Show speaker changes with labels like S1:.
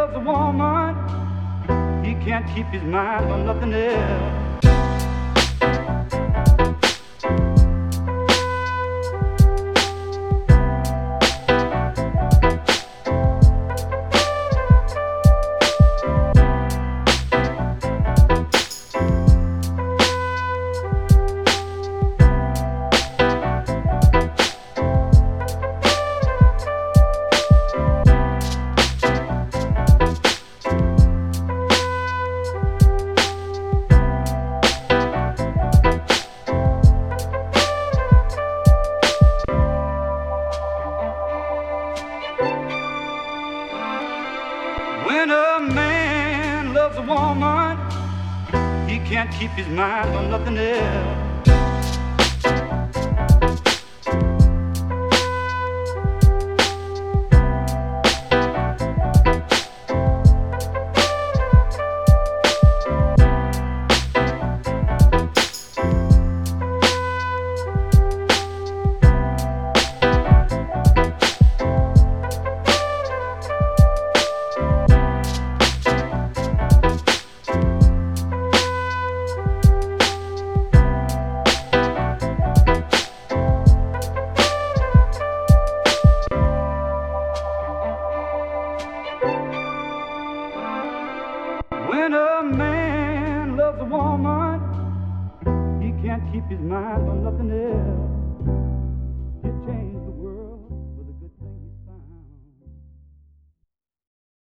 S1: loves a woman, he can't keep his mind on nothing else. When a man loves a woman, he can't keep his mind on nothing else.